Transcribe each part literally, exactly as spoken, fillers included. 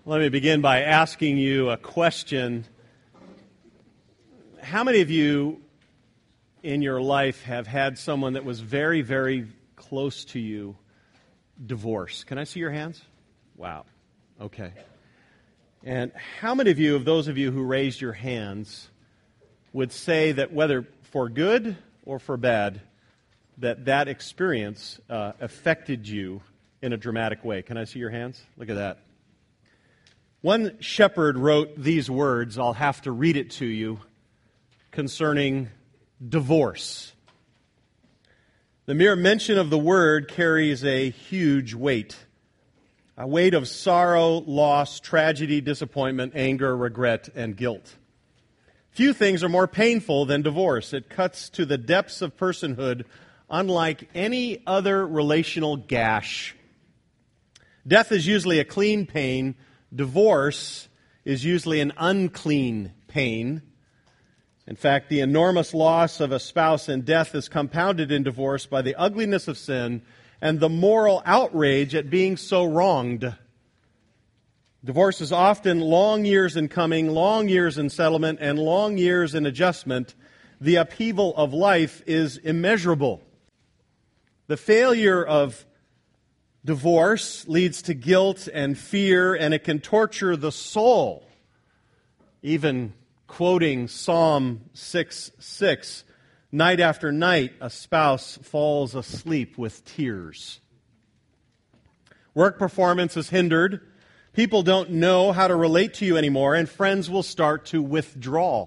Let me begin by asking you a question. How many of you in your life have had someone that was very, very close to you divorce? Can I see your hands? Wow. Okay. And how many of you, of those of you who raised your hands, would say that whether for good or for bad, that that experience uh, affected you in a dramatic way? Can I see your hands? Look at that. One shepherd wrote these words, I'll have to read it to you, concerning divorce. The mere mention of the word carries a huge weight, a weight of sorrow, loss, tragedy, disappointment, anger, regret, and guilt. Few things are more painful than divorce. It cuts to the depths of personhood unlike any other relational gash. Death is usually a clean pain. Divorce is usually an unclean pain. In fact, the enormous loss of a spouse in death is compounded in divorce by the ugliness of sin and the moral outrage at being so wronged. Divorce is often long years in coming, long years in settlement, and long years in adjustment. The upheaval of life is immeasurable. The failure of divorce leads to guilt and fear, and it can torture the soul. Even quoting Psalm six six, night after night a spouse falls asleep with tears. Work performance is hindered. People don't know how to relate to you anymore, and friends will start to withdraw.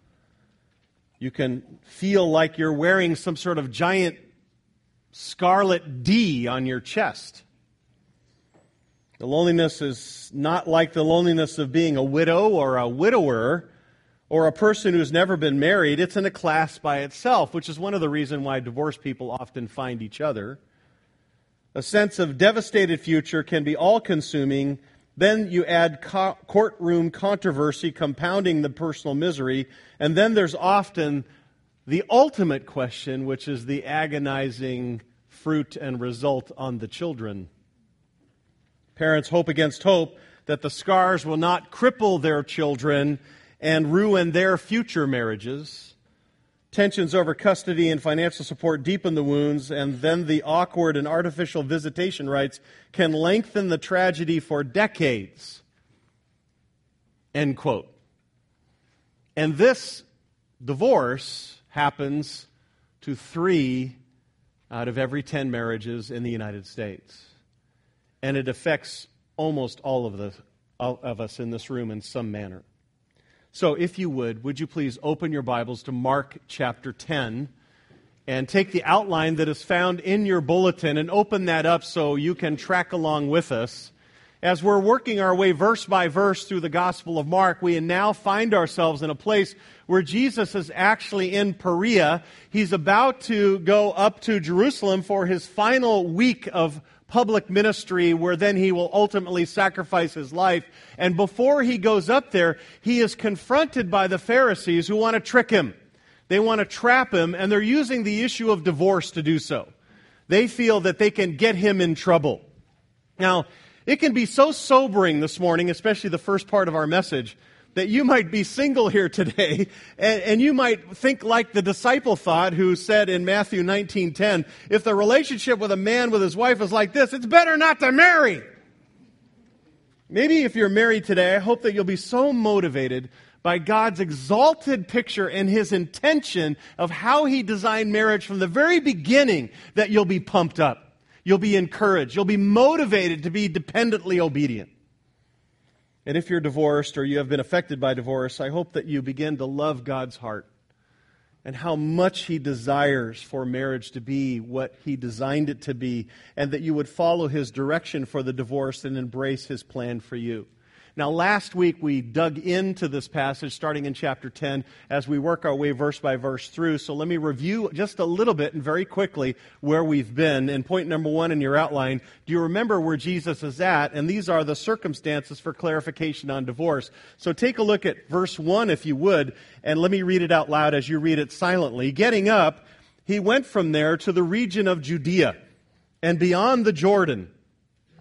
You can feel like you're wearing some sort of giant scarlet D on your chest. The loneliness is not like the loneliness of being a widow or a widower or a person who's never been married. It's in a class by itself, which is one of the reasons why divorced people often find each other. A sense of devastated future can be all-consuming. Then you add co- courtroom controversy compounding the personal misery. And then there's often the ultimate question, which is the agonizing fruit and result on the children. Parents hope against hope that the scars will not cripple their children and ruin their future marriages. Tensions over custody and financial support deepen the wounds, and then the awkward and artificial visitation rights can lengthen the tragedy for decades. End quote. And this divorce happens to three out of every ten marriages in the United States. And it affects almost all of, the, of us in this room in some manner. So if you would, would you please open your Bibles to Mark chapter ten and take the outline that is found in your bulletin and open that up so you can track along with us. As we're working our way verse by verse through the Gospel of Mark, we now find ourselves in a place where Jesus is actually in Perea. He's about to go up to Jerusalem for his final week of public ministry, where then he will ultimately sacrifice his life. And before he goes up there, he is confronted by the Pharisees who want to trick him. They want to trap him, and they're using the issue of divorce to do so. They feel that they can get him in trouble. Now, it can be so sobering this morning, especially the first part of our message, that you might be single here today, and, and you might think like the disciple thought who said in Matthew nineteen ten, if the relationship with a man with his wife is like this, it's better not to marry. Maybe if you're married today, I hope that you'll be so motivated by God's exalted picture and his intention of how he designed marriage from the very beginning that you'll be pumped up. You'll be encouraged. You'll be motivated to be dependently obedient. And if you're divorced or you have been affected by divorce, I hope that you begin to love God's heart and how much he desires for marriage to be what he designed it to be, and that you would follow his direction for the divorce and embrace his plan for you. Now, last week we dug into this passage starting in chapter ten as we work our way verse by verse through. So let me review just a little bit and very quickly where we've been. And point number one in your outline, do you remember where Jesus is at? And these are the circumstances for clarification on divorce. So take a look at verse one if you would, and let me read it out loud as you read it silently. Getting up, he went from there to the region of Judea and beyond the Jordan.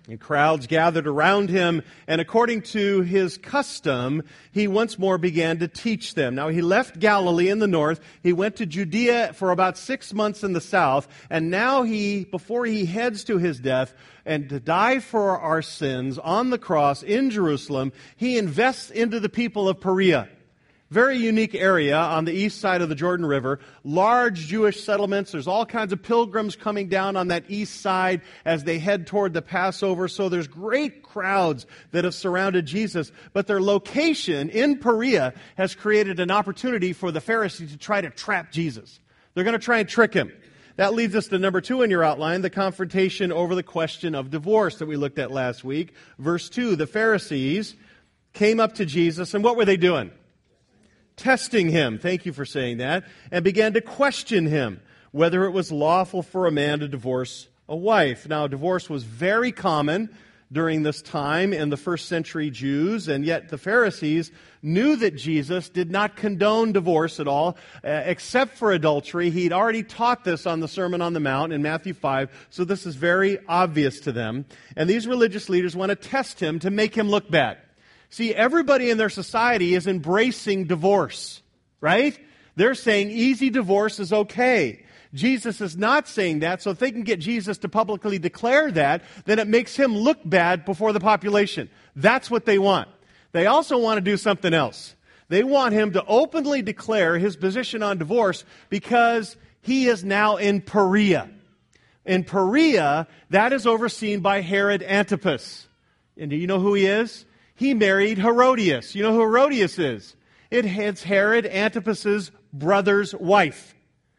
And crowds gathered around him, and according to his custom, he once more began to teach them. Now, he left Galilee in the north. He went to Judea for about six months in the south. And now he, before he heads to his death and to die for our sins on the cross in Jerusalem, he invests into the people of Perea. Very unique area on the east side of the Jordan River. Large Jewish settlements. There's all kinds of pilgrims coming down on that east side as they head toward the Passover. So there's great crowds that have surrounded Jesus. But their location in Perea has created an opportunity for the Pharisees to try to trap Jesus. They're going to try and trick him. That leads us to number two in your outline, the confrontation over the question of divorce that we looked at last week. Verse two, the Pharisees came up to Jesus, and what were they doing? Testing him, thank you for saying that, and began to question him whether it was lawful for a man to divorce a wife. Now, divorce was very common during this time in the first century Jews, and yet the Pharisees knew that Jesus did not condone divorce at all, uh, except for adultery. He'd already taught this on the Sermon on the Mount in Matthew five, so this is very obvious to them. And these religious leaders want to test him to make him look bad. See, everybody in their society is embracing divorce, right? They're saying easy divorce is okay. Jesus is not saying that, so if they can get Jesus to publicly declare that, then it makes him look bad before the population. That's what they want. They also want to do something else. They want him to openly declare his position on divorce because he is now in Perea. In Perea, that is overseen by Herod Antipas. And do you know who he is? He married Herodias. You know who Herodias is? It's Herod Antipas's brother's wife.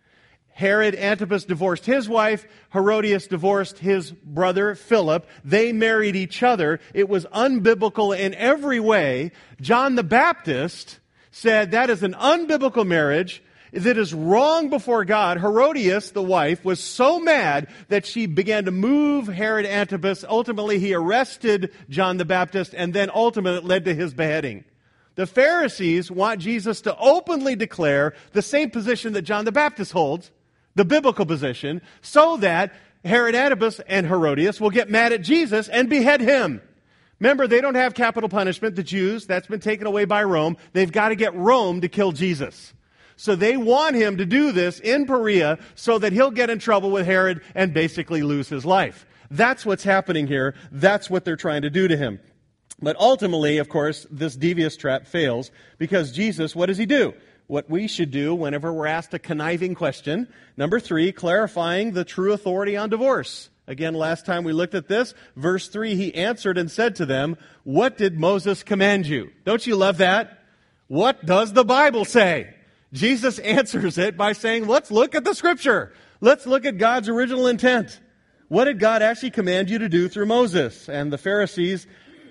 Herod Antipas divorced his wife. Herodias divorced his brother Philip. They married each other. It was unbiblical in every way. John the Baptist said that is an unbiblical marriage that is wrong before God. Herodias, the wife, was so mad that she began to move Herod Antipas. Ultimately, he arrested John the Baptist, and then ultimately it led to his beheading. The Pharisees want Jesus to openly declare the same position that John the Baptist holds, the biblical position, so that Herod Antipas and Herodias will get mad at Jesus and behead him. Remember, they don't have capital punishment, the Jews. That's been taken away by Rome. They've got to get Rome to kill Jesus. So they want him to do this in Perea so that he'll get in trouble with Herod and basically lose his life. That's what's happening here. That's what they're trying to do to him. But ultimately, of course, this devious trap fails because Jesus, what does he do? What we should do whenever we're asked a conniving question. Number three, clarifying the true authority on divorce. Again, last time we looked at this, verse three, he answered and said to them, "What did Moses command you?" Don't you love that? What does the Bible say? Jesus answers it by saying, let's look at the Scripture. Let's look at God's original intent. What did God actually command you to do through Moses? And the Pharisees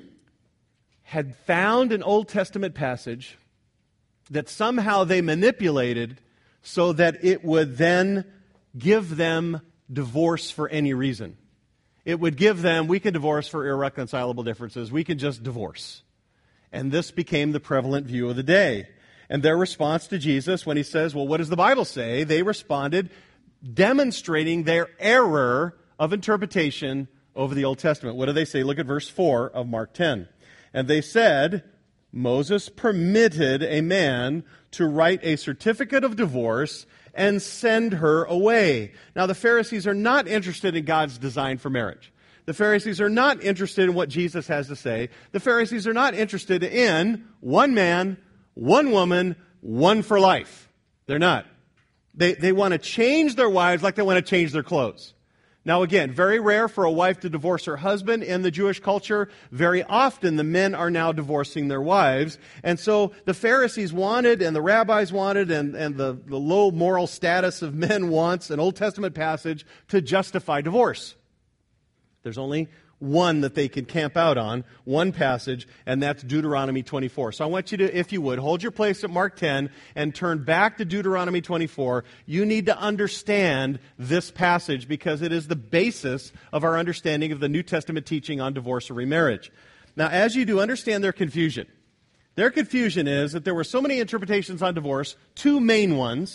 had found an Old Testament passage that somehow they manipulated so that it would then give them divorce for any reason. It would give them, we can divorce for irreconcilable differences. We can just divorce. And this became the prevalent view of the day. And their response to Jesus, when he says, well, what does the Bible say? They responded, demonstrating their error of interpretation over the Old Testament. What do they say? Look at verse four of Mark ten. And they said, Moses permitted a man to write a certificate of divorce and send her away. Now, the Pharisees are not interested in God's design for marriage. The Pharisees are not interested in what Jesus has to say. The Pharisees are not interested in one man, one woman, one for life. They're not. They, they want to change their wives like they want to change their clothes. Now again, very rare for a wife to divorce her husband in the Jewish culture. Very often the men are now divorcing their wives. And so the Pharisees wanted, and the rabbis wanted, and, and the, the low moral status of men wants an Old Testament passage to justify divorce. There's only one that they can camp out on, one passage, and that's Deuteronomy twenty-four. So I want you to, if you would, hold your place at Mark ten and turn back to Deuteronomy twenty-four. You need to understand this passage because it is the basis of our understanding of the New Testament teaching on divorce or remarriage. Now, as you do, understand their confusion. Their confusion is that there were so many interpretations on divorce, two main ones.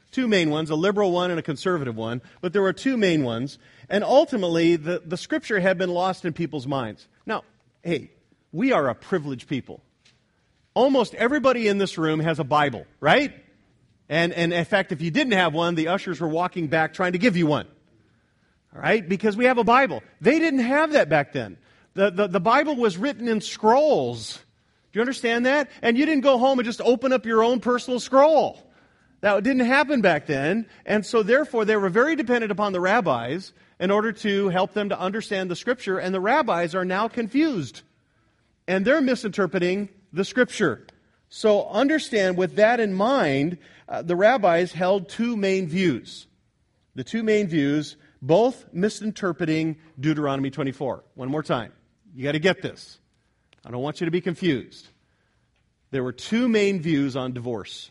Two main ones, a liberal one and a conservative one, but there were two main ones. And ultimately, the, the Scripture had been lost in people's minds. Now, hey, we are a privileged people. Almost everybody in this room has a Bible, right? And, and in fact, if you didn't have one, the ushers were walking back trying to give you one. All right? Because we have a Bible. They didn't have that back then. The, the, the Bible was written in scrolls. Do you understand that? And you didn't go home and just open up your own personal scroll. That didn't happen back then. And so therefore, they were very dependent upon the rabbis in order to help them to understand the Scripture. And the rabbis are now confused. And they're misinterpreting the Scripture. So understand, with that in mind, uh, the rabbis held two main views. The two main views, both misinterpreting Deuteronomy twenty-four. One more time. You got to get this. I don't want you to be confused. There were two main views on divorce.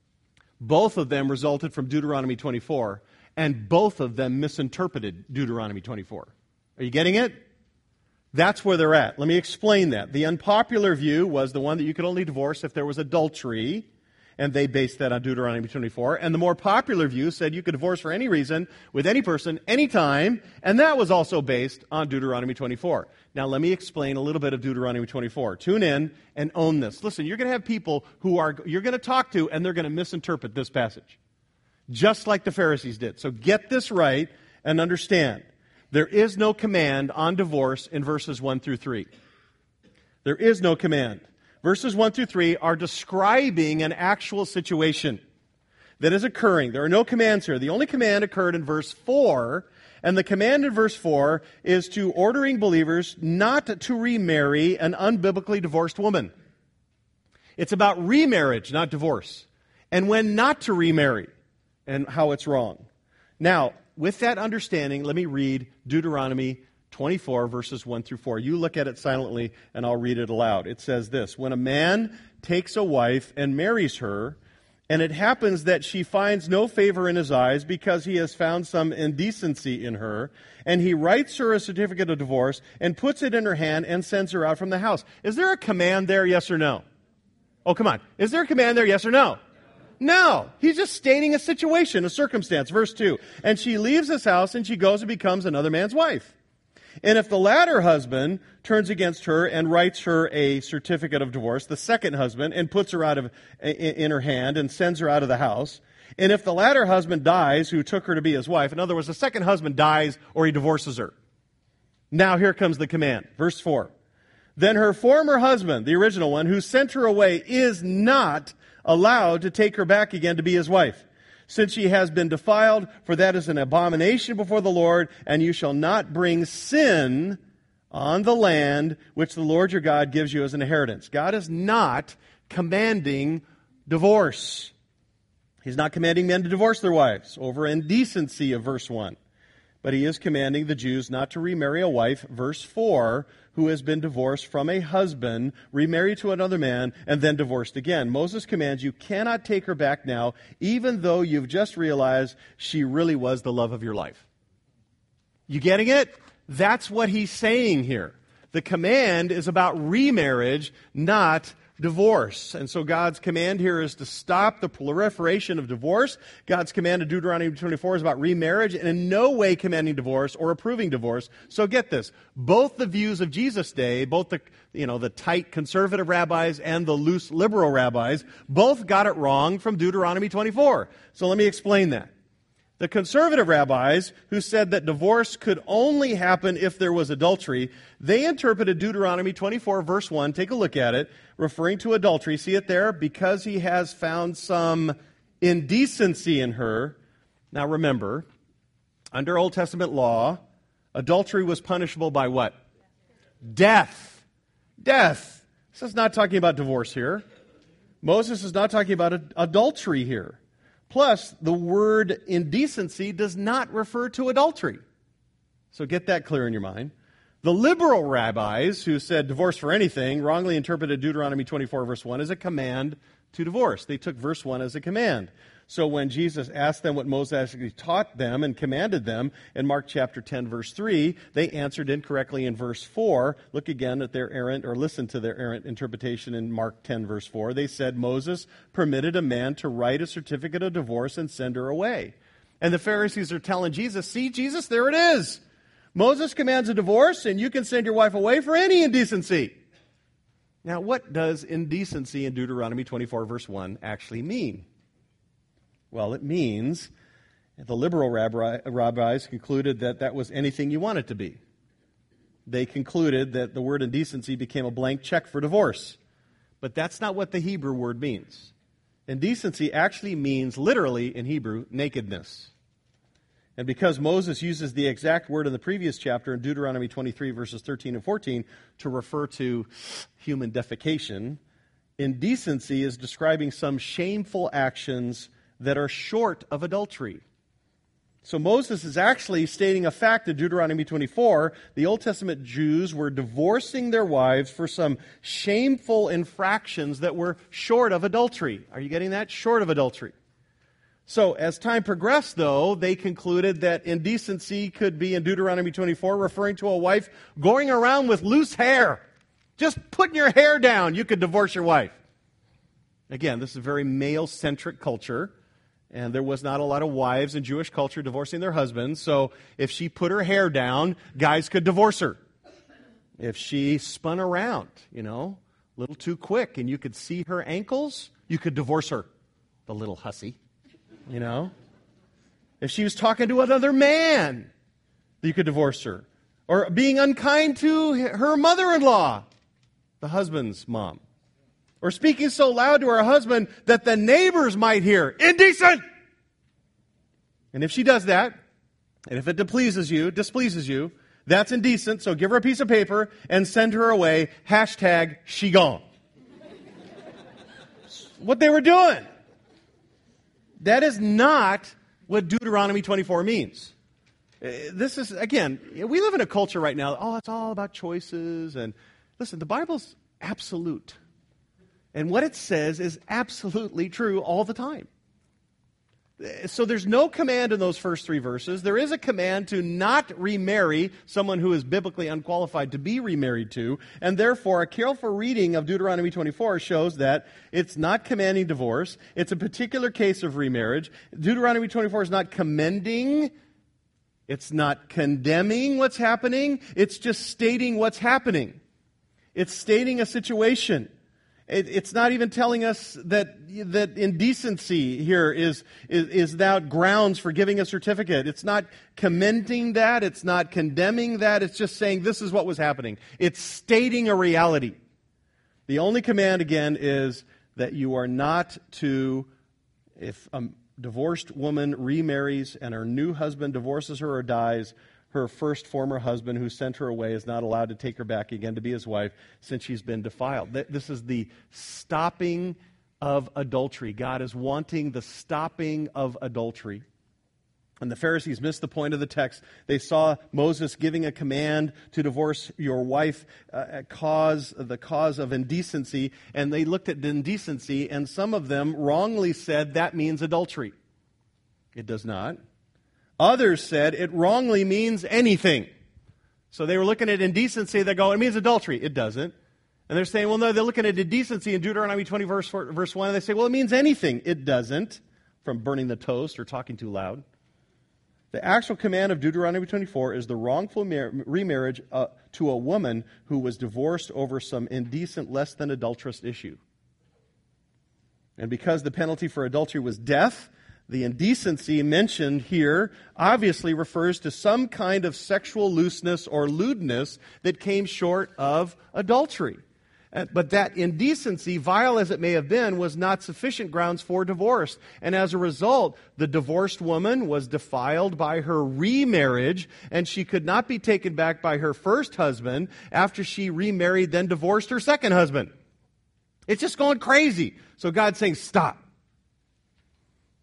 Both of them resulted from Deuteronomy twenty-four, and both of them misinterpreted Deuteronomy twenty-four. Are you getting it? That's where they're at. Let me explain that. The unpopular view was the one that you could only divorce if there was adultery, and they based that on Deuteronomy twenty-four. And the more popular view said you could divorce for any reason, with any person, anytime, and that was also based on Deuteronomy twenty-four. Now let me explain a little bit of Deuteronomy twenty-four. Tune in and own this. Listen, you're going to have people who are you're going to talk to, and they're going to misinterpret this passage, just like the Pharisees did. So get this right and understand. There is no command on divorce in verses one through three. There is no command. Verses one through three are describing an actual situation that is occurring. There are no commands here. The only command occurred in verse four, and the command in verse four is to ordering believers not to remarry an unbiblically divorced woman. It's about remarriage, not divorce, and when not to remarry and how it's wrong. Now, with that understanding, let me read Deuteronomy twenty-four, verses one through four. You look at it silently, and I'll read it aloud. It says this: When a man takes a wife and marries her, and it happens that she finds no favor in his eyes because he has found some indecency in her, and he writes her a certificate of divorce and puts it in her hand and sends her out from the house. Is there a command there, yes or no? Oh, come on. Is there a command there, yes or no? No, he's just stating a situation, a circumstance. Verse two, and she leaves his house and she goes and becomes another man's wife. And if the latter husband turns against her and writes her a certificate of divorce, the second husband, and puts her out of in her hand and sends her out of the house, and if the latter husband dies who took her to be his wife, in other words, the second husband dies or he divorces her. Now here comes the command. Verse four, then her former husband, the original one, who sent her away, is not allowed to take her back again to be his wife, since she has been defiled, for that is an abomination before the Lord, and you shall not bring sin on the land which the Lord your God gives you as an inheritance. God is not commanding divorce. He's not commanding men to divorce their wives over indecency of verse one. But he is commanding the Jews not to remarry a wife, verse four, who has been divorced from a husband, remarried to another man, and then divorced again. Moses commands you cannot take her back now, even though you've just realized she really was the love of your life. You getting it? That's what he's saying here. The command is about remarriage, not divorce. And so God's command here is to stop the proliferation of divorce. God's command in Deuteronomy twenty-four is about remarriage, and in no way commanding divorce or approving divorce. So get this. Both the views of Jesus' day, both the, you know, the tight conservative rabbis and the loose liberal rabbis, both got it wrong from Deuteronomy twenty-four. So let me explain that. The conservative rabbis, who said that divorce could only happen if there was adultery, they interpreted Deuteronomy twenty-four, verse one, take a look at it, referring to adultery. See it there? Because he has found some indecency in her. Now remember, under Old Testament law, adultery was punishable by what? Death. Death. This is not talking about divorce here. Moses is not talking about adultery here. Plus, the word indecency does not refer to adultery. So get that clear in your mind. The liberal rabbis who said divorce for anything wrongly interpreted Deuteronomy twenty-four, verse one as a command to divorce. They took verse one as a command. So when Jesus asked them what Moses actually taught them and commanded them in Mark chapter ten, verse three, they answered incorrectly in verse four. Look again at their errant, or listen to their errant interpretation in Mark ten, verse four. They said Moses permitted a man to write a certificate of divorce and send her away. And the Pharisees are telling Jesus, see, Jesus, there it is. Moses commands a divorce, and you can send your wife away for any indecency. Now, what does indecency in Deuteronomy twenty-four, verse one actually mean? Well, it means the liberal rabbi, rabbis concluded that that was anything you want it to be. They concluded that the word indecency became a blank check for divorce. But that's not what the Hebrew word means. Indecency actually means, literally in Hebrew, nakedness. And because Moses uses the exact word in the previous chapter in Deuteronomy twenty-three, verses thirteen and fourteen, to refer to human defecation, indecency is describing some shameful actions that are short of adultery. So Moses is actually stating a fact in Deuteronomy twenty-four. The Old Testament Jews were divorcing their wives for some shameful infractions that were short of adultery. Are you getting that? Short of adultery. So as time progressed, though, they concluded that indecency could be in Deuteronomy twenty-four referring to a wife going around with loose hair. Just putting your hair down, you could divorce your wife. Again, this is a very male-centric culture. And there was not a lot of wives in Jewish culture divorcing their husbands. So if she put her hair down, guys could divorce her. If she spun around, you know, a little too quick, and you could see her ankles, you could divorce her. The little hussy, you know. If she was talking to another man, you could divorce her. Or being unkind to her mother-in-law, the husband's mom. Or speaking so loud to her husband that the neighbors might hear. Indecent! And if she does that, and if it displeases you, displeases you, that's indecent, so give her a piece of paper and send her away. Hashtag she gone. What they were doing. That is not what Deuteronomy twenty-four means. This is, again, we live in a culture right now, oh, it's all about choices. And listen, the Bible's absolute. And what it says is absolutely true all the time. So there's no command in those first three verses. There is a command to not remarry someone who is biblically unqualified to be remarried to. And therefore, a careful reading of Deuteronomy twenty-four shows that it's not commanding divorce. It's a particular case of remarriage. Deuteronomy twenty-four is not commending. It's not condemning what's happening. It's just stating what's happening. It's stating a situation. It, it's not even telling us that that indecency here is, is is now grounds for giving a certificate. It's not commending that. It's not condemning that. It's just saying this is what was happening. It's stating a reality. The only command, again, is that you are not to, if a divorced woman remarries and her new husband divorces her or dies, her first former husband who sent her away is not allowed to take her back again to be his wife since she's been defiled. This is the stopping of adultery. God is wanting the stopping of adultery. And the Pharisees missed the point of the text. They saw Moses giving a command to divorce your wife, uh, cause the cause of indecency, and they looked at indecency, and some of them wrongly said that means adultery. It does not. Others said it wrongly means anything. So they were looking at indecency, they go, it means adultery. It doesn't. And they're saying, well, no, they're looking at indecency in Deuteronomy twenty, verse, verse one, and they say, well, it means anything. It doesn't, from burning the toast or talking too loud. The actual command of Deuteronomy twenty-four is the wrongful mar- remarriage uh, to a woman who was divorced over some indecent, less than adulterous issue. And because the penalty for adultery was death, the indecency mentioned here obviously refers to some kind of sexual looseness or lewdness that came short of adultery. But that indecency, vile as it may have been, was not sufficient grounds for divorce. And as a result, the divorced woman was defiled by her remarriage, and she could not be taken back by her first husband after she remarried, then divorced her second husband. It's just going crazy. So God's saying, stop.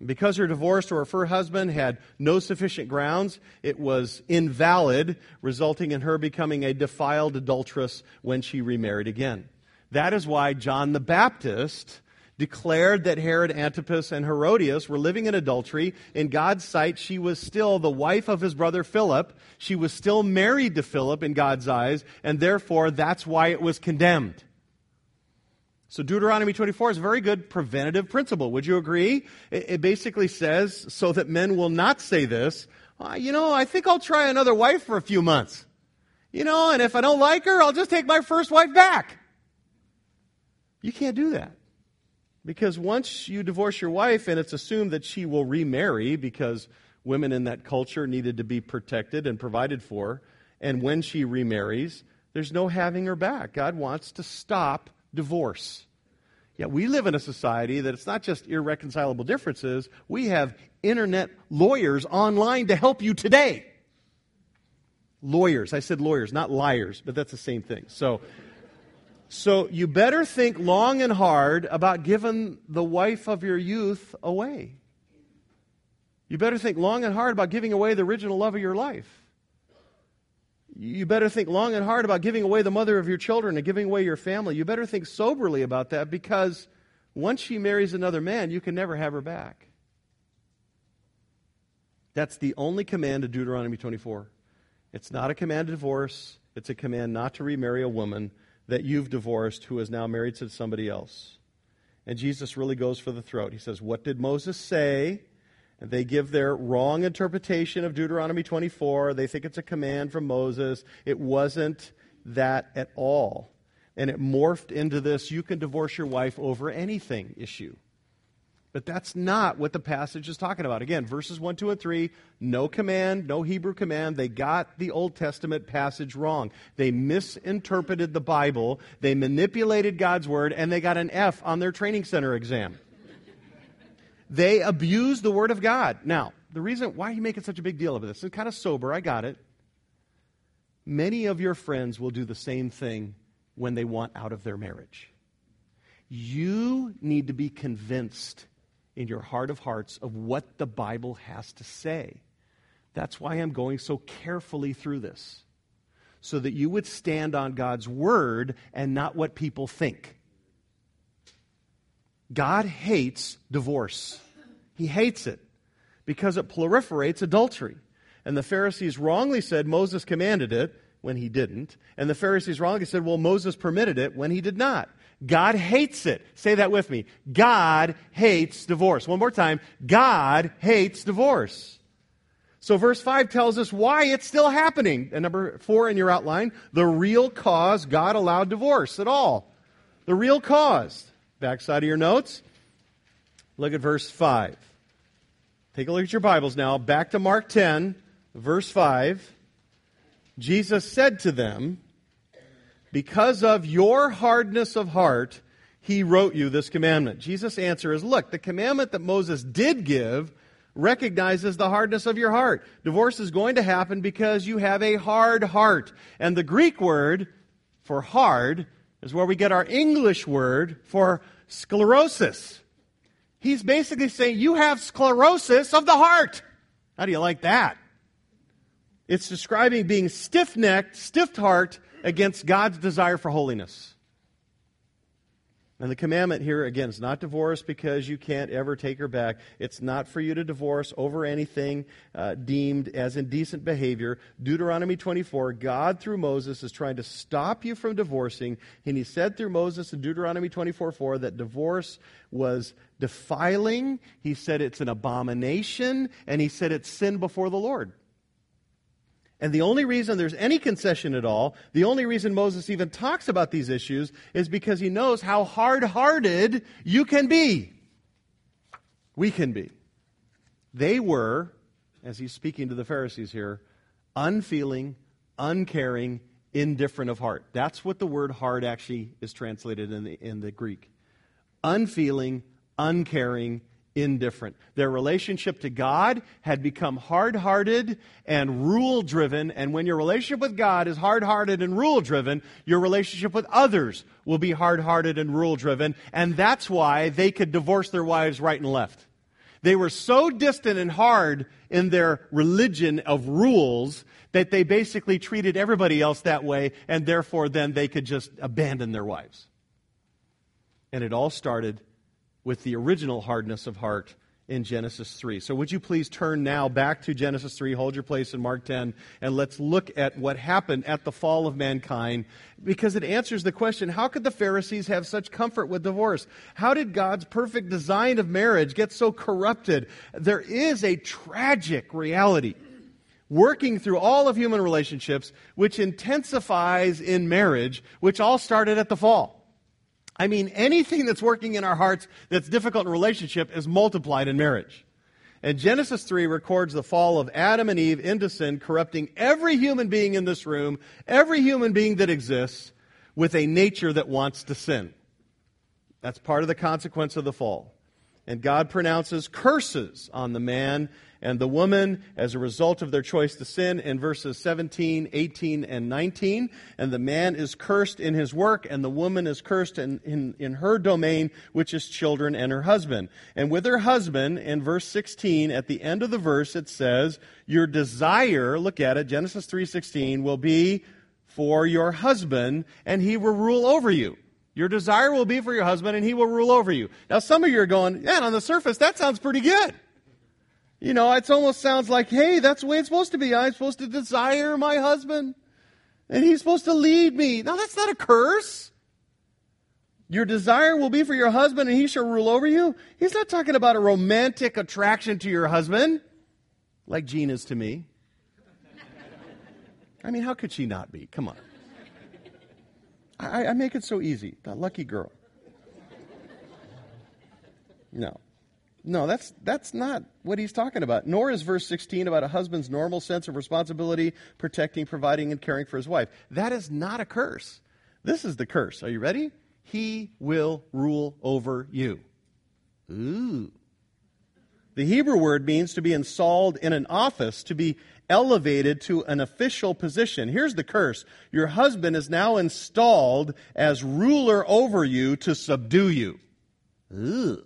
Because her divorce or if her husband had no sufficient grounds, it was invalid, resulting in her becoming a defiled adulteress when she remarried again. That is why John the Baptist declared that Herod Antipas and Herodias were living in adultery. In God's sight, she was still the wife of his brother Philip. She was still married to Philip in God's eyes, and therefore that's why it was condemned. So Deuteronomy twenty-four is a very good preventative principle. Would you agree? It, it basically says, so that men will not say this, uh, you know, I think I'll try another wife for a few months. You know, and if I don't like her, I'll just take my first wife back. You can't do that. Because once you divorce your wife and it's assumed that she will remarry because women in that culture needed to be protected and provided for, and when she remarries, there's no having her back. God wants to stop divorce. Yet we live in a society that it's not just irreconcilable differences. We have internet lawyers online to help you today. Lawyers. I said lawyers, not liars, but that's the same thing. So, so you better think long and hard about giving the wife of your youth away. You better think long and hard about giving away the original love of your life. You better think long and hard about giving away the mother of your children and giving away your family. You better think soberly about that, because once she marries another man, you can never have her back. That's the only command of Deuteronomy twenty-four. It's not a command to divorce. It's a command not to remarry a woman that you've divorced who is now married to somebody else. And Jesus really goes for the throat. He says, what did Moses say? And they give their wrong interpretation of Deuteronomy twenty-four. They think it's a command from Moses. It wasn't that at all. And it morphed into this, you can divorce your wife over anything issue. But that's not what the passage is talking about. Again, verses one, two, and three, no command, no Hebrew command. They got the Old Testament passage wrong. They misinterpreted the Bible. They manipulated God's Word, and they got an F on their training center exam. They abuse the Word of God. Now, the reason why are you making such a big deal of this? It's kind of sober, I got it. Many of your friends will do the same thing when they want out of their marriage. You need to be convinced in your heart of hearts of what the Bible has to say. That's why I'm going so carefully through this, so that you would stand on God's Word and not what people think. God hates divorce. He hates it because it proliferates adultery. And the Pharisees wrongly said Moses commanded it when he didn't. And the Pharisees wrongly said, well, Moses permitted it when he did not. God hates it. Say that with me. God hates divorce. One more time. God hates divorce. So verse five tells us why it's still happening. And number four in your outline, the real cause God allowed divorce at all. The real cause. Backside of your notes, look at verse five. Take a look at your Bibles now. Back to Mark ten, verse five. Jesus said to them, because of your hardness of heart, he wrote you this commandment. Jesus' answer is, look, the commandment that Moses did give recognizes the hardness of your heart. Divorce is going to happen because you have a hard heart. And the Greek word for hard is where we get our English word for sclerosis. He's basically saying you have sclerosis of the heart. How do you like that? It's describing being stiff-necked, stiff-hearted against God's desire for holiness. And the commandment here, again, is not divorce because you can't ever take her back. It's not for you to divorce over anything uh, deemed as indecent behavior. Deuteronomy twenty-four, God through Moses is trying to stop you from divorcing. And he said through Moses in Deuteronomy twenty-four four that divorce was defiling. He said it's an abomination. And he said it's sin before the Lord. And the only reason there's any concession at all, the only reason Moses even talks about these issues is because he knows how hard-hearted you can be. We can be. They were, as he's speaking to the Pharisees here, unfeeling, uncaring, indifferent of heart. That's what the word hard actually is translated in the, in the Greek. Unfeeling, uncaring, indifferent. Their relationship to God had become hard-hearted and rule-driven, and when your relationship with God is hard-hearted and rule-driven, your relationship with others will be hard-hearted and rule-driven, and that's why they could divorce their wives right and left. They were so distant and hard in their religion of rules that they basically treated everybody else that way, and therefore then they could just abandon their wives. And it all started with the original hardness of heart in Genesis three. So would you please turn now back to Genesis three, hold your place in Mark ten, and let's look at what happened at the fall of mankind, because it answers the question, how could the Pharisees have such comfort with divorce? How did God's perfect design of marriage get so corrupted? There is a tragic reality working through all of human relationships, which intensifies in marriage, which all started at the fall. I mean, anything that's working in our hearts that's difficult in relationship is multiplied in marriage. And Genesis three records the fall of Adam and Eve into sin, corrupting every human being in this room, every human being that exists, with a nature that wants to sin. That's part of the consequence of the fall. And God pronounces curses on the man and the woman as a result of their choice to sin in verses seventeen, eighteen, and nineteen. And the man is cursed in his work, and the woman is cursed in, in, in her domain, which is children and her husband. And with her husband, in verse sixteen, at the end of the verse, it says, your desire, look at it, Genesis three sixteen, will be for your husband, and he will rule over you. Your desire will be for your husband, and he will rule over you. Now, some of you are going, yeah, on the surface, that sounds pretty good. You know, it almost sounds like, hey, that's the way it's supposed to be. I'm supposed to desire my husband, and he's supposed to lead me. No, that's not a curse. Your desire will be for your husband, and he shall rule over you. He's not talking about a romantic attraction to your husband, like Jean is to me. I mean, how could she not be? Come on. I, I make it so easy. That lucky girl. No. No, that's that's not what he's talking about. Nor is verse sixteen about a husband's normal sense of responsibility, protecting, providing, and caring for his wife. That is not a curse. This is the curse. Are you ready? He will rule over you. Ooh. The Hebrew word means to be installed in an office, to be elevated to an official position. Here's the curse. Your husband is now installed as ruler over you to subdue you. Ooh.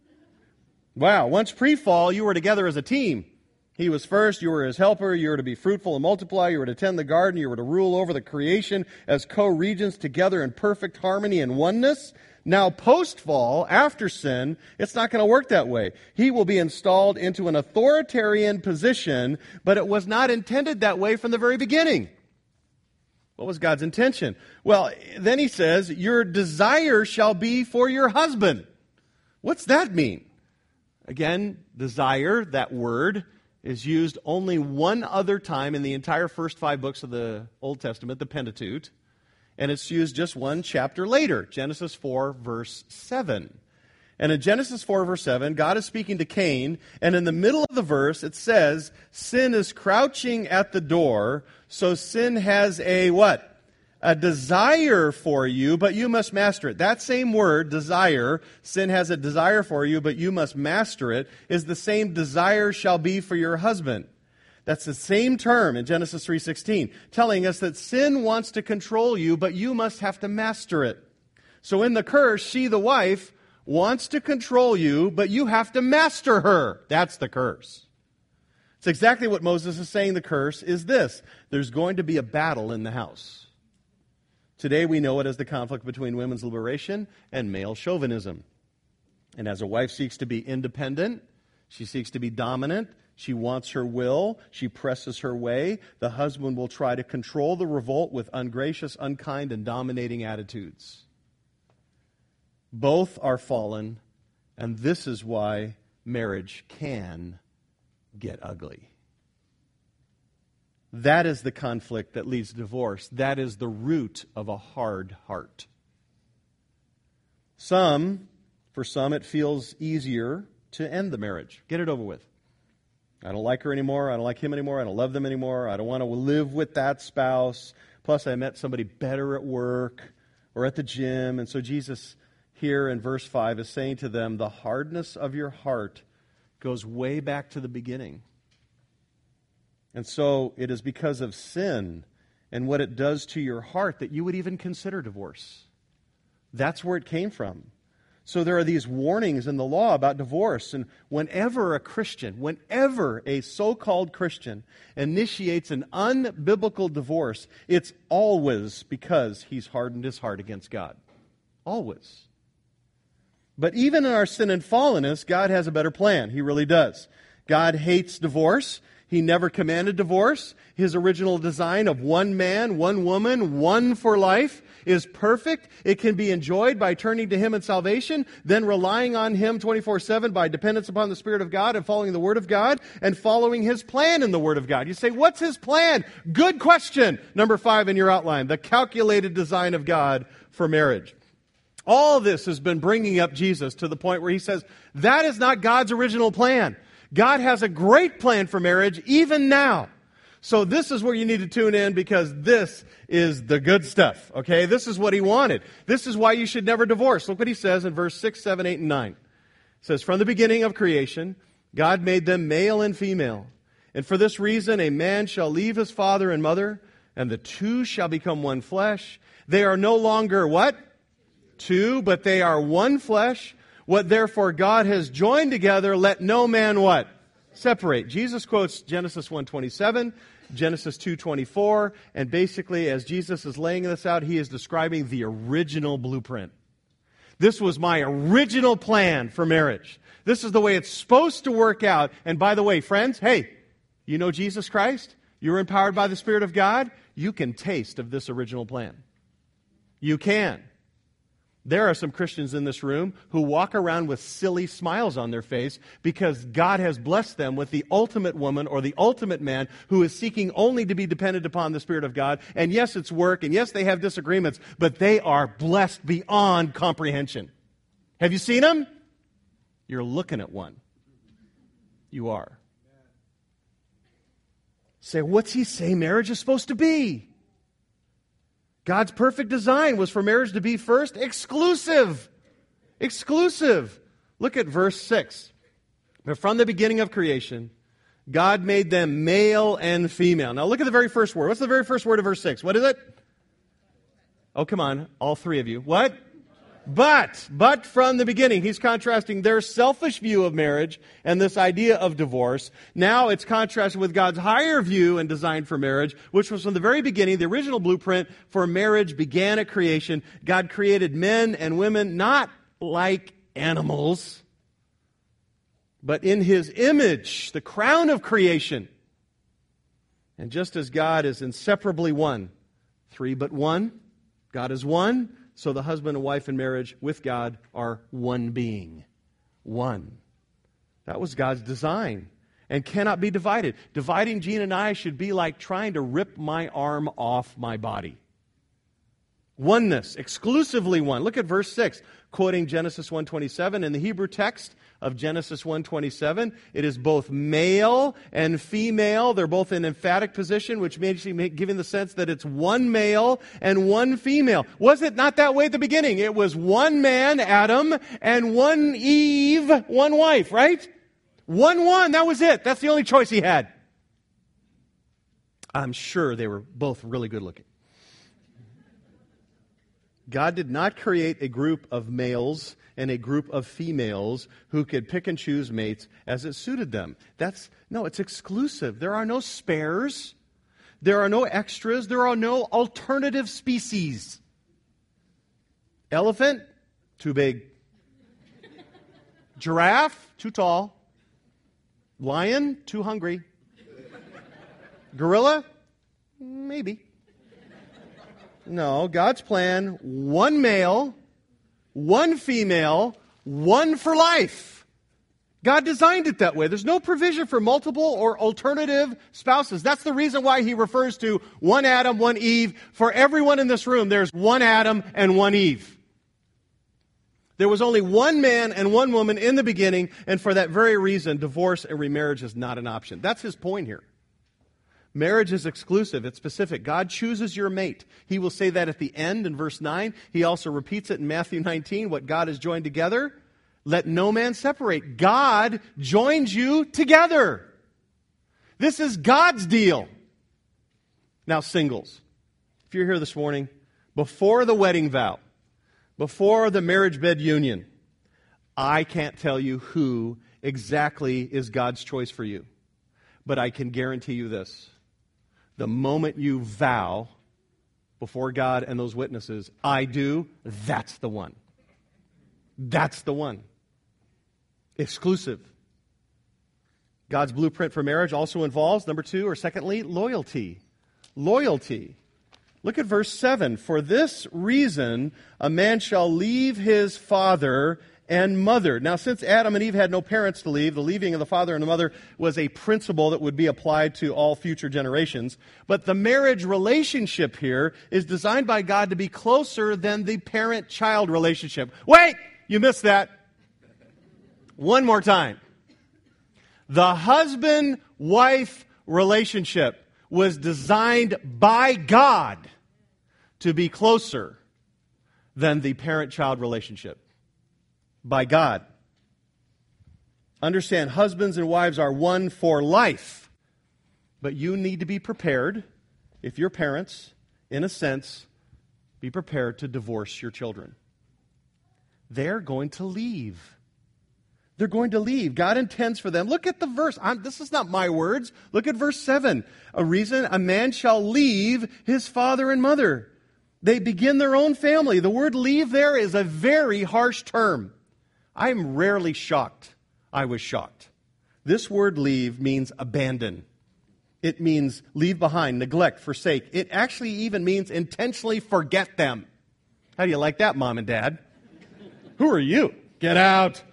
Wow, once pre-fall, you were together as a team. He was first, you were his helper, you were to be fruitful and multiply, you were to tend the garden, you were to rule over the creation as co-regents together in perfect harmony and oneness. Now, post-fall, after sin, it's not going to work that way. He will be installed into an authoritarian position, but it was not intended that way from the very beginning. What was God's intention? Well, then he says, your desire shall be for your husband. What's that mean? Again, desire, that word, is used only one other time in the entire first five books of the Old Testament, the Pentateuch. And it's used just one chapter later, Genesis four, verse seven. And in Genesis four, verse seven, God is speaking to Cain, and in the middle of the verse, it says, sin is crouching at the door, so sin has a what? A desire for you, but you must master it. That same word, desire, sin has a desire for you, but you must master it, is the same desire shall be for your husband. That's the same term in Genesis three sixteen, telling us that sin wants to control you, but you must have to master it. So in the curse, she, the wife, wants to control you, but you have to master her. That's the curse. It's exactly what Moses is saying the curse is this. There's going to be a battle in the house. Today we know it as the conflict between women's liberation and male chauvinism. And as a wife seeks to be independent, she seeks to be dominant, she wants her will, she presses her way, the husband will try to control the revolt with ungracious, unkind, and dominating attitudes. Both are fallen, and this is why marriage can get ugly. That is the conflict that leads to divorce. That is the root of a hard heart. Some, for some, it feels easier to end the marriage. Get it over with. I don't like her anymore. I don't like him anymore. I don't love them anymore. I don't want to live with that spouse. Plus, I met somebody better at work or at the gym. And so Jesus here in verse five is saying to them, the hardness of your heart goes way back to the beginning. And so it is because of sin and what it does to your heart that you would even consider divorce. That's where it came from. So there are these warnings in the law about divorce. And whenever a Christian, whenever a so-called Christian initiates an unbiblical divorce, it's always because he's hardened his heart against God. Always. But even in our sin and fallenness, God has a better plan. He really does. God hates divorce. He never commanded divorce. His original design of one man, one woman, one for life is perfect. It can be enjoyed by turning to Him in salvation, then relying on Him twenty-four seven by dependence upon the Spirit of God and following the Word of God and following His plan in the Word of God. You say, what's His plan? Good question. Number five in your outline, the calculated design of God for marriage. All this has been bringing up Jesus to the point where He says, that is not God's original plan. God has a great plan for marriage even now. So this is where you need to tune in, because this is the good stuff, okay? This is what He wanted. This is why you should never divorce. Look what He says in verse six, seven, eight, and nine. It says, from the beginning of creation, God made them male and female. And for this reason, a man shall leave his father and mother, and the two shall become one flesh. They are no longer what? Two, but they are one flesh. What therefore God has joined together, let no man what? Separate. Jesus quotes Genesis one twenty-seven, Genesis two twenty-four, and basically as Jesus is laying this out, He is describing the original blueprint. This was my original plan for marriage. This is the way it's supposed to work out. And by the way, friends, hey, you know Jesus Christ? You're empowered by the Spirit of God? You can taste of this original plan. You can. There are some Christians in this room who walk around with silly smiles on their face because God has blessed them with the ultimate woman or the ultimate man who is seeking only to be dependent upon the Spirit of God. And yes, it's work, and yes, they have disagreements, but they are blessed beyond comprehension. Have you seen them? You're looking at one. You are. Say, what's he say marriage is supposed to be? God's perfect design was for marriage to be first exclusive. Exclusive. Look at verse six. But from the beginning of creation, God made them male and female. Now look at the very first word. What's the very first word of verse six? What is it? Oh, come on, all three of you. What? But, but from the beginning. He's contrasting their selfish view of marriage and this idea of divorce. Now it's contrasted with God's higher view and design for marriage, which was from the very beginning. The original blueprint for marriage began at creation. God created men and women not like animals, but in His image, the crown of creation. And just as God is inseparably one, three but one, God is one. So the husband and wife in marriage with God are one being. One. That was God's design and cannot be divided. Dividing Gene and I should be like trying to rip my arm off my body. Oneness, exclusively one. Look at verse six, quoting Genesis one twenty-seven. In the Hebrew text of Genesis one twenty-seven, it is both male and female. They're both in emphatic position, which makes you giving the sense that it's one male and one female. Was it not that way at the beginning? It was one man, Adam, and one Eve, one wife, right? One, one, that was it. That's the only choice he had. I'm sure they were both really good looking. God did not create a group of males and a group of females who could pick and choose mates as it suited them. That's no, it's exclusive. There are no spares. There are no extras. There are no alternative species. Elephant, too big. Giraffe, too tall. Lion, too hungry. Gorilla, maybe. No, God's plan, one male, one female, one for life. God designed it that way. There's no provision for multiple or alternative spouses. That's the reason why He refers to one Adam, one Eve. For everyone in this room, there's one Adam and one Eve. There was only one man and one woman in the beginning, and for that very reason, divorce and remarriage is not an option. That's His point here. Marriage is exclusive. It's specific. God chooses your mate. He will say that at the end in verse nine. He also repeats it in Matthew nineteen. What God has joined together, let no man separate. God joins you together. This is God's deal. Now, singles, if you're here this morning, before the wedding vow, before the marriage bed union, I can't tell you who exactly is God's choice for you. But I can guarantee you this. The moment you vow before God and those witnesses, I do, that's the one. That's the one. Exclusive. God's blueprint for marriage also involves, number two, or secondly, loyalty. Loyalty. Look at verse seven. For this reason, a man shall leave his father and mother. Now, since Adam and Eve had no parents to leave, the leaving of the father and the mother was a principle that would be applied to all future generations. But the marriage relationship here is designed by God to be closer than the parent-child relationship. Wait! You missed that. One more time. The husband-wife relationship was designed by God to be closer than the parent-child relationship. By God. Understand, husbands and wives are one for life. But you need to be prepared, if you're parents, in a sense, be prepared to divorce your children. They're going to leave. They're going to leave. God intends for them. Look at the verse. I'm, this is not my words. Look at verse seven. A reason, a man shall leave his father and mother. They begin their own family. The word leave there is a very harsh term. I'm rarely shocked. I was shocked. This word leave means abandon. It means leave behind, neglect, forsake. It actually even means intentionally forget them. How do you like that, Mom and Dad? Who are you? Get out.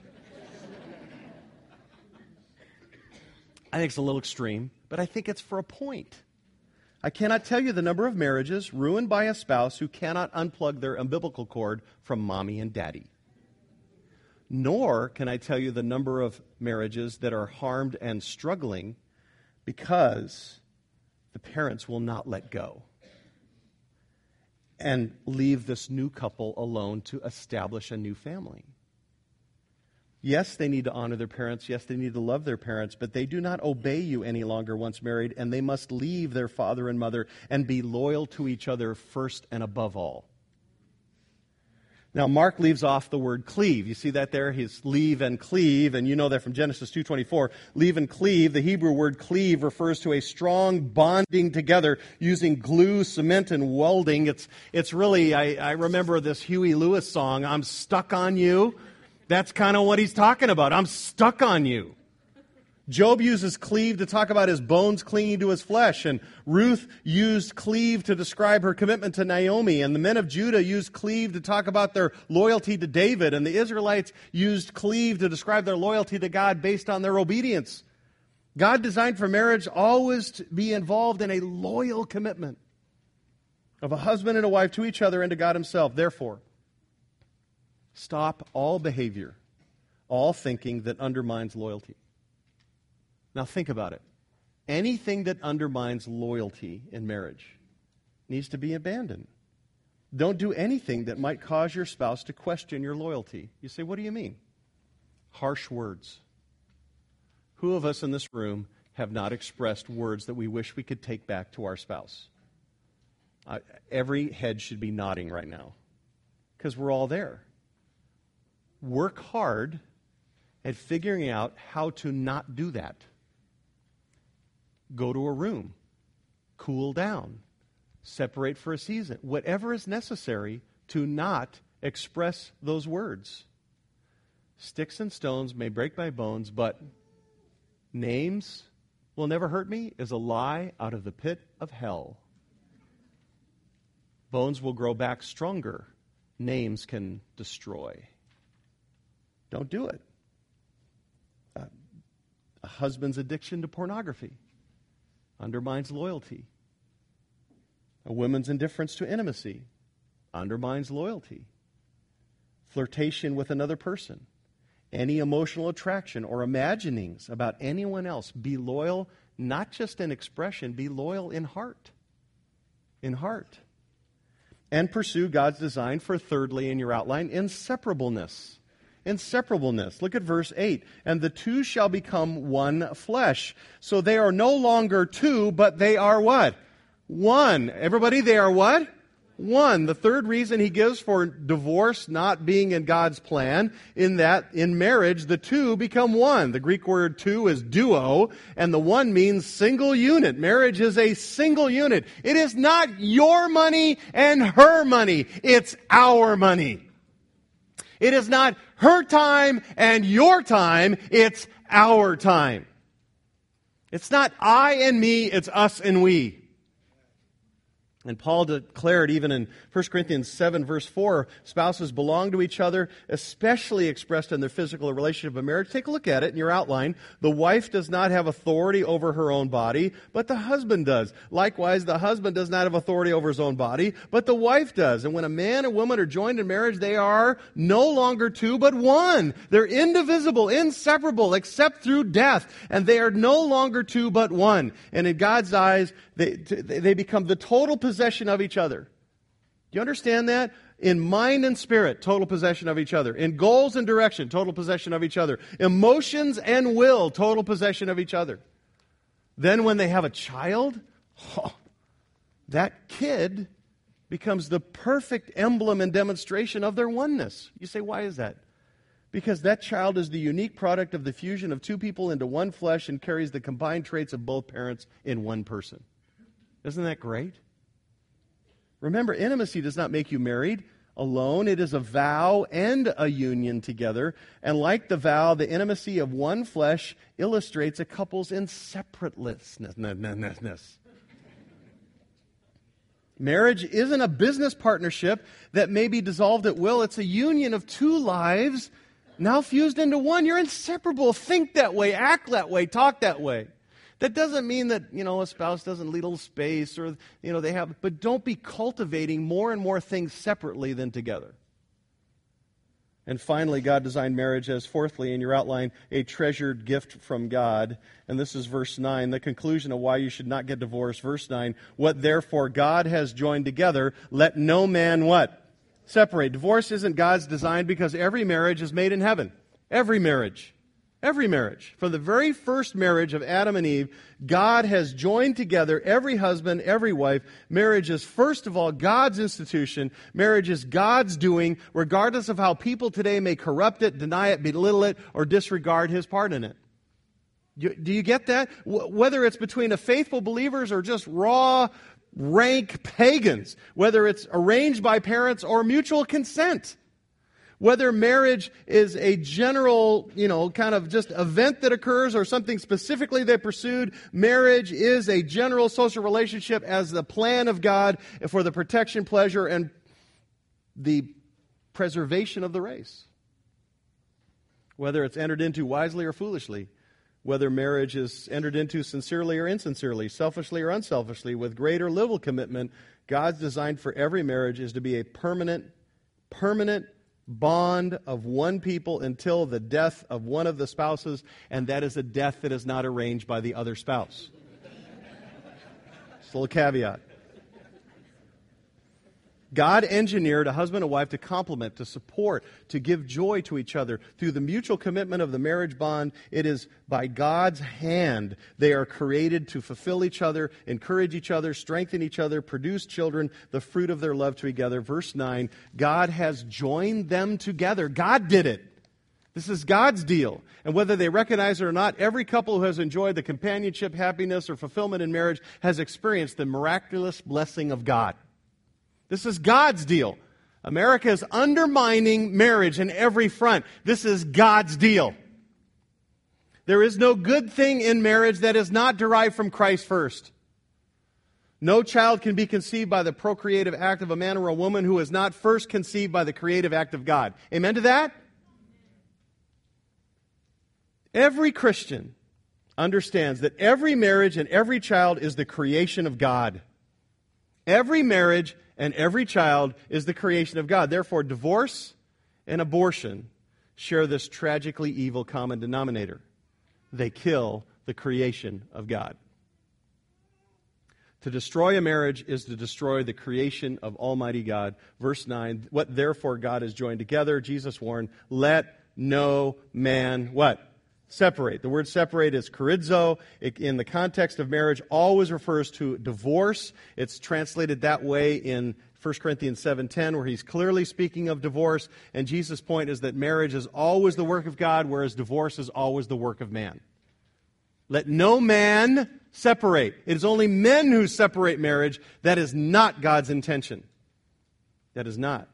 I think it's a little extreme, but I think it's for a point. I cannot tell you the number of marriages ruined by a spouse who cannot unplug their umbilical cord from mommy and daddy. Nor can I tell you the number of marriages that are harmed and struggling because the parents will not let go and leave this new couple alone to establish a new family. Yes, they need to honor their parents. Yes, they need to love their parents, but they do not obey you any longer once married, and they must leave their father and mother and be loyal to each other first and above all. Now, Mark leaves off the word cleave. You see that there? He's leave and cleave, and you know that from Genesis two twenty-four. Leave and cleave, the Hebrew word cleave refers to a strong bonding together using glue, cement, and welding. It's it's really, I, I remember this Huey Lewis song, I'm Stuck on You. That's kind of what he's talking about. I'm stuck on you. Job uses cleave to talk about his bones clinging to his flesh, and Ruth used cleave to describe her commitment to Naomi, and the men of Judah used cleave to talk about their loyalty to David, and the Israelites used cleave to describe their loyalty to God based on their obedience. God designed for marriage always to be involved in a loyal commitment of a husband and a wife to each other and to God himself. Therefore, stop all behavior, all thinking that undermines loyalty. Now think about it. Anything that undermines loyalty in marriage needs to be abandoned. Don't do anything that might cause your spouse to question your loyalty. You say, what do you mean? Harsh words. Who of us in this room have not expressed words that we wish we could take back to our spouse? Uh, every head should be nodding right now because we're all there. Work hard at figuring out how to not do that. Go to a room. Cool down. Separate for a season. Whatever is necessary to not express those words. Sticks and stones may break my bones, but names will never hurt me is a lie out of the pit of hell. Bones will grow back stronger. Names can destroy. Don't do it. Uh, a husband's addiction to pornography undermines loyalty. A woman's indifference to intimacy undermines loyalty. Flirtation with another person, any emotional attraction or imaginings about anyone else, be loyal not just in expression, be loyal in heart. In heart. And pursue God's design for, thirdly, in your outline, inseparableness. Inseparableness. Look at verse eight. And the two shall become one flesh. So they are no longer two, but they are what? One. Everybody, they are what? one. The third reason he gives for divorce not being in God's plan, in that in marriage, the two become one. The Greek word two is duo, and the one means single unit. Marriage is a single unit. It is not your money and her money. It's our money. It is not her time and your time. It's our time. It's not I and me. It's us and we. And Paul declared even in First Corinthians seven, verse four, spouses belong to each other, especially expressed in their physical relationship of marriage. Take a look at it in your outline. The wife does not have authority over her own body, but the husband does. Likewise, the husband does not have authority over his own body, but the wife does. And when a man and woman are joined in marriage, they are no longer two, but one. They're indivisible, inseparable, except through death. And they are no longer two, but one. And in God's eyes, they, they become the total possession of each other. Do you understand that? In mind and spirit, total possession of each other. In goals and direction, total possession of each other. Emotions and will, total possession of each other. Then when they have a child, oh, that kid becomes the perfect emblem and demonstration of their oneness. You say, why is that? Because that child is the unique product of the fusion of two people into one flesh and carries the combined traits of both parents in one person. Isn't that great? Remember, intimacy does not make you married alone. It is a vow and a union together. And like the vow, the intimacy of one flesh illustrates a couple's inseparateness. Marriage isn't a business partnership that may be dissolved at will. It's a union of two lives now fused into one. You're inseparable. Think that way, act that way, talk that way. That doesn't mean that, you know, a spouse doesn't leave a little space or, you know, they have, but don't be cultivating more and more things separately than together. And finally, God designed marriage as, fourthly, in your outline, a treasured gift from God. And this is verse nine, the conclusion of why you should not get divorced. Verse nine, what therefore God has joined together, let no man what? Separate. Divorce isn't God's design because every marriage is made in heaven. Every marriage. Every marriage. From the very first marriage of Adam and Eve, God has joined together every husband, every wife. Marriage is, first of all, God's institution. Marriage is God's doing, regardless of how people today may corrupt it, deny it, belittle it, or disregard His part in it. Do you get that? Whether it's between a faithful believers or just raw, rank pagans, whether it's arranged by parents or mutual consent. Whether marriage is a general, you know, kind of just event that occurs or something specifically they pursued, marriage is a general social relationship as the plan of God for the protection, pleasure, and the preservation of the race. Whether it's entered into wisely or foolishly, whether marriage is entered into sincerely or insincerely, selfishly or unselfishly, with great or little commitment, God's design for every marriage is to be a permanent, permanent bond of one people until the death of one of the spouses, and that is a death that is not arranged by the other spouse. Just a little caveat. God engineered a husband and wife to complement, to support, to give joy to each other. Through the mutual commitment of the marriage bond, it is by God's hand they are created to fulfill each other, encourage each other, strengthen each other, produce children, the fruit of their love together. Verse nine, God has joined them together. God did it. This is God's deal. And whether they recognize it or not, every couple who has enjoyed the companionship, happiness, or fulfillment in marriage has experienced the miraculous blessing of God. This is God's deal. America is undermining marriage in every front. This is God's deal. There is no good thing in marriage that is not derived from Christ first. No child can be conceived by the procreative act of a man or a woman who is not first conceived by the creative act of God. Amen to that? Every Christian understands that every marriage and every child is the creation of God. Every marriage and every child is the creation of God. Therefore, divorce and abortion share this tragically evil common denominator. They kill the creation of God. To destroy a marriage is to destroy the creation of Almighty God. Verse nine, what therefore God has joined together, Jesus warned, let no man, what? Separate. The word separate is charizo. It, in the context of marriage, always refers to divorce. It's translated that way in First Corinthians seven ten, where he's clearly speaking of divorce, and Jesus' point is that marriage is always the work of God, whereas divorce is always the work of man. Let no man separate. It is only men who separate marriage. That is not God's intention. That is not.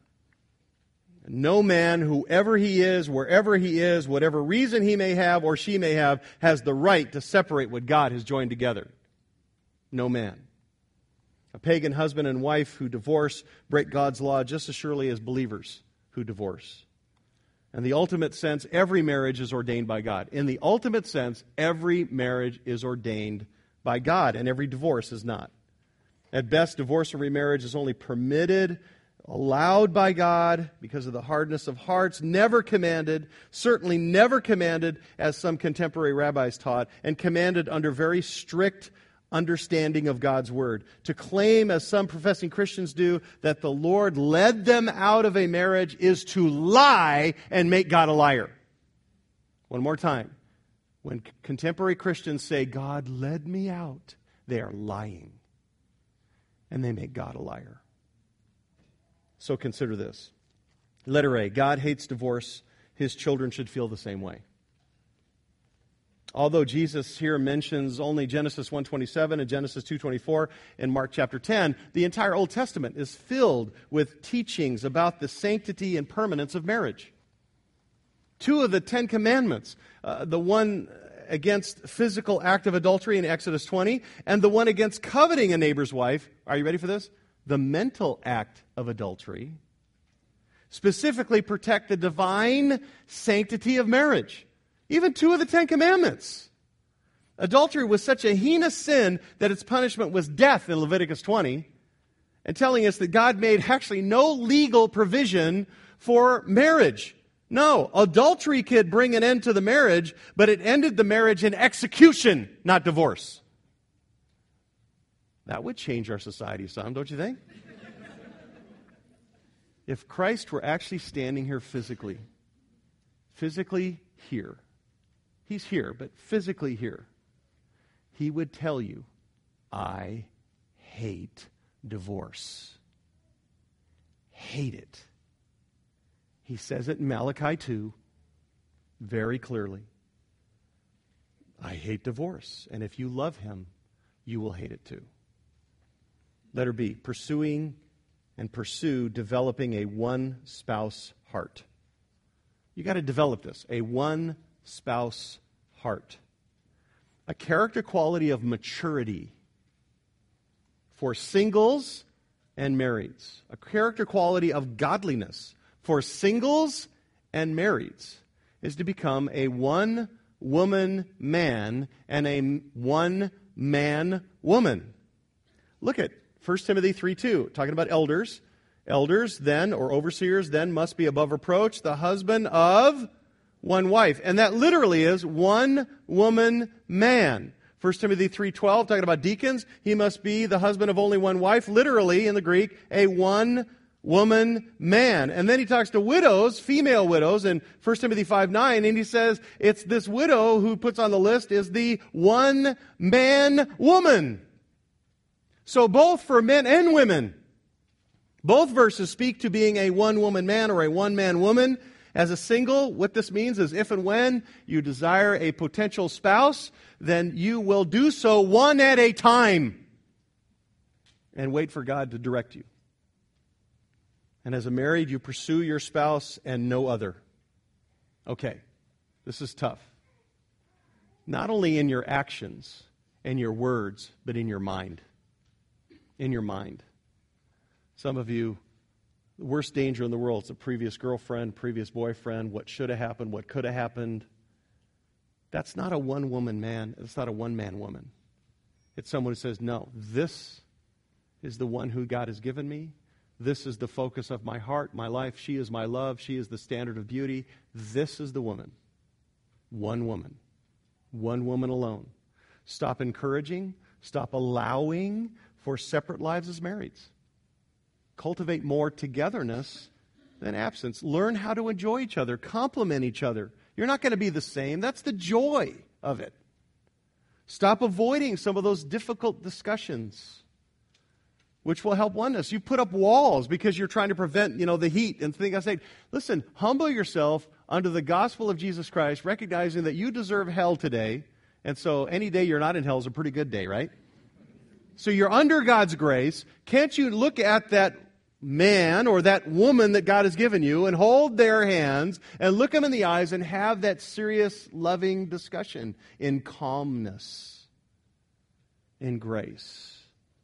No man, whoever he is, wherever he is, whatever reason he may have or she may have, has the right to separate what God has joined together. No man. A pagan husband and wife who divorce break God's law just as surely as believers who divorce. In the ultimate sense, every marriage is ordained by God. In the ultimate sense, every marriage is ordained by God, and every divorce is not. At best, divorce or remarriage is only permitted, allowed by God because of the hardness of hearts, never commanded, certainly never commanded, as some contemporary rabbis taught, and commanded under very strict understanding of God's Word. To claim, as some professing Christians do, that the Lord led them out of a marriage is to lie and make God a liar. One more time. When contemporary Christians say, God led me out, they are lying. And they make God a liar. So consider this. Letter A, God hates divorce. His children should feel the same way. Although Jesus here mentions only Genesis one twenty-seven and Genesis two twenty-four and Mark chapter ten, the entire Old Testament is filled with teachings about the sanctity and permanence of marriage. Two of the Ten Commandments, uh, the one against physical act of adultery in Exodus twenty, and the one against coveting a neighbor's wife, are you ready for this? The mental act of adultery, specifically protect the divine sanctity of marriage. Even two of the Ten Commandments. Adultery was such a heinous sin that its punishment was death in Leviticus twenty, and telling us that God made actually no legal provision for marriage. No, adultery could bring an end to the marriage, but it ended the marriage in execution, not divorce. That would change our society some, don't you think? If Christ were actually standing here physically, physically here, He's here, but physically here, He would tell you, I hate divorce. Hate it. He says it in Malachi two very clearly. I hate divorce, and if you love Him, you will hate it too. Letter B, pursuing and pursue developing a one-spouse heart. You got to develop this, a one-spouse heart. A character quality of maturity for singles and marrieds. A character quality of godliness for singles and marrieds is to become a one-woman man and a one-man woman. Look at First Timothy three two, talking about elders. Elders then, or overseers then, must be above reproach, the husband of one wife. And that literally is one woman man. First Timothy three twelve, talking about deacons, he must be the husband of only one wife. Literally, in the Greek, a one woman man. And then he talks to widows, female widows, in First Timothy five nine, and he says it's this widow who puts on the list is the one man woman. So both for men and women, both verses speak to being a one-woman man or a one-man woman. As a single, what this means is if and when you desire a potential spouse, then you will do so one at a time and wait for God to direct you. And as a married, you pursue your spouse and no other. Okay, this is tough. Not only in your actions and your words, but in your mind. In your mind. Some of you, the worst danger in the world is a previous girlfriend, previous boyfriend, what should have happened, what could have happened. That's not a one-woman man. It's not a one-man woman. It's someone who says, no, this is the one who God has given me. This is the focus of my heart, my life. She is my love. She is the standard of beauty. This is the woman. One woman. One woman alone. Stop encouraging. Stop allowing for separate lives as marrieds. Cultivate more togetherness than absence. Learn how to enjoy each other, complement each other. You're not going to be the same. That's the joy of it. Stop avoiding some of those difficult discussions. which will help oneness. You put up walls because you're trying to prevent, you know, the heat and things. I say, listen, humble yourself under the gospel of Jesus Christ, recognizing that you deserve hell today. And so any day you're not in hell is a pretty good day, right? So you're under God's grace. Can't you look at that man or that woman that God has given you and hold their hands and look them in the eyes and have that serious, loving discussion in calmness, in grace?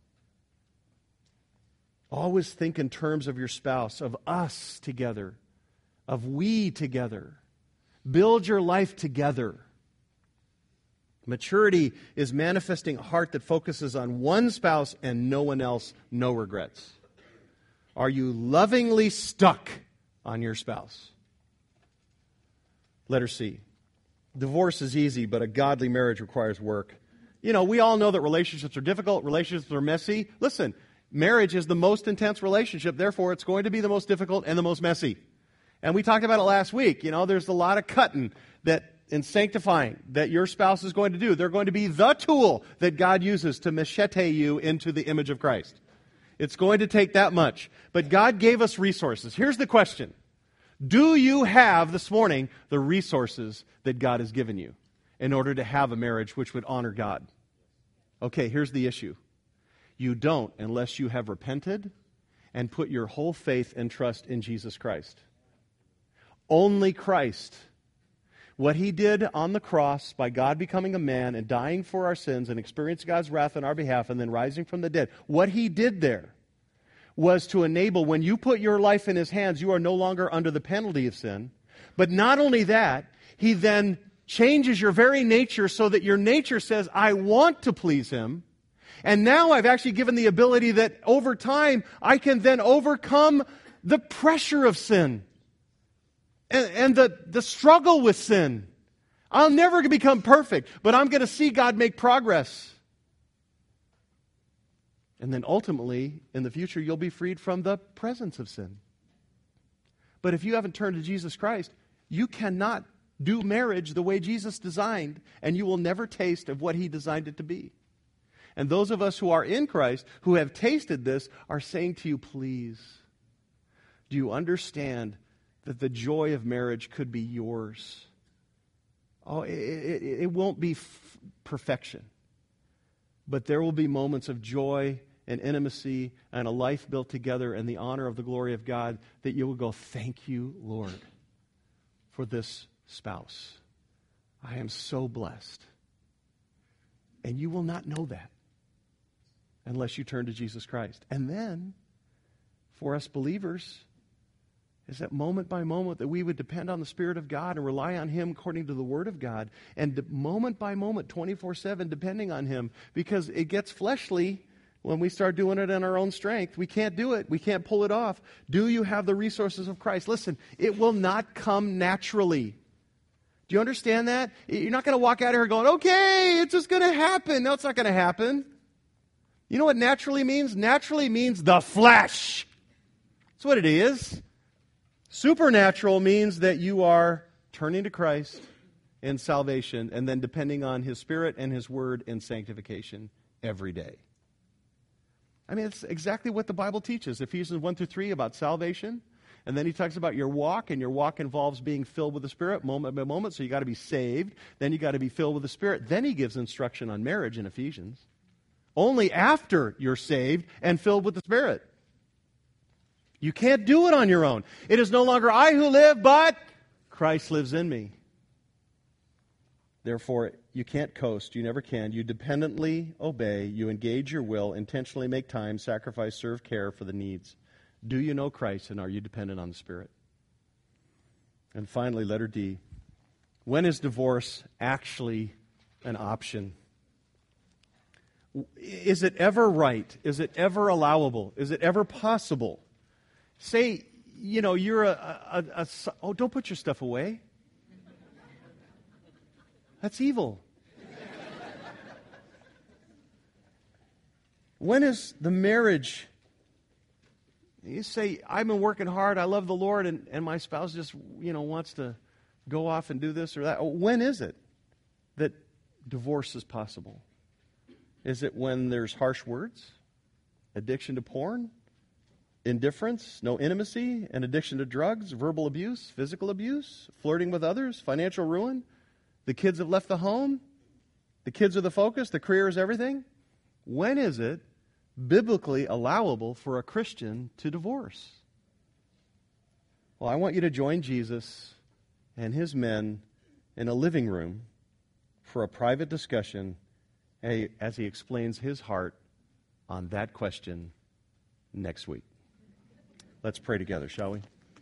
Always think in terms of your spouse, of us together, of we together. Build your life together. Maturity is manifesting a heart that focuses on one spouse and no one else, no regrets. Are you lovingly stuck on your spouse? Letter C. Divorce is easy, but a godly marriage requires work. You know, we all know that relationships are difficult, relationships are messy. Listen, marriage is the most intense relationship, therefore it's going to be the most difficult and the most messy. And we talked about it last week. You know, there's a lot of cutting that and sanctifying that your spouse is going to do. They're going to be the tool that God uses to machete you into the image of Christ. It's going to take that much. But God gave us resources. Here's the question. Do you have this morning the resources that God has given you in order to have a marriage which would honor God? Okay, here's the issue. You don't unless you have repented and put your whole faith and trust in Jesus Christ. Only Christ. What He did on the cross by God becoming a man and dying for our sins and experiencing God's wrath on our behalf and then rising from the dead. What He did there was to enable, when you put your life in His hands, you are no longer under the penalty of sin. But not only that, He then changes your very nature so that your nature says, I want to please Him. And now I've actually given the ability that over time I can then overcome the pressure of sin. And, and the, the struggle with sin. I'll never become perfect, but I'm going to see God make progress. And then ultimately, in the future, you'll be freed from the presence of sin. But if you haven't turned to Jesus Christ, you cannot do marriage the way Jesus designed, and you will never taste of what He designed it to be. And those of us who are in Christ, who have tasted this, are saying to you, please, do you understand that the joy of marriage could be yours? Oh, it, it, it won't be f- perfection. But there will be moments of joy and intimacy and a life built together in the honor of the glory of God that you will go, thank you, Lord, for this spouse. I am so blessed. And you will not know that unless you turn to Jesus Christ. And then, for us believers, is that moment by moment that we would depend on the Spirit of God and rely on Him according to the Word of God. And moment by moment, twenty-four seven, depending on Him. Because it gets fleshly when we start doing it in our own strength. We can't do it. We can't pull it off. Do you have the resources of Christ? Listen, it will not come naturally. Do you understand that? You're not going to walk out of here going, okay, it's just going to happen. No, it's not going to happen. You know what naturally means? Naturally means the flesh. That's what it is. Supernatural means that you are turning to Christ in salvation and then depending on His Spirit and His Word in sanctification every day. I mean, it's exactly what the Bible teaches. Ephesians one through three about salvation. And then he talks about your walk, and your walk involves being filled with the Spirit moment by moment. So you got to be saved. Then you got to be filled with the Spirit. Then he gives instruction on marriage in Ephesians. Only after you're saved and filled with the Spirit. You can't do it on your own. It is no longer I who live, but Christ lives in me. Therefore, you can't coast. You never can. You dependently obey. You engage your will, intentionally make time, sacrifice, serve, care for the needs. Do you know Christ, and are you dependent on the Spirit? And finally, letter D. When is divorce actually an option? Is it ever right? Is it ever allowable? Is it ever possible? Say, you know, you're a, a, a, a oh, don't put your stuff away. That's evil. When is the marriage? You say, I've been working hard, I love the Lord, and, and my spouse just, you know, wants to go off and do this or that. When is it that divorce is possible? Is it when there's harsh words? addiction to porn, indifference, no intimacy, an addiction to drugs, verbal abuse, physical abuse, flirting with others, financial ruin. The kids have left the home. The kids are the focus. The career is everything. When is it biblically allowable for a Christian to divorce? Well, I want you to join Jesus and his men in a living room for a private discussion as he explains his heart on that question next week. Let's pray together, shall we?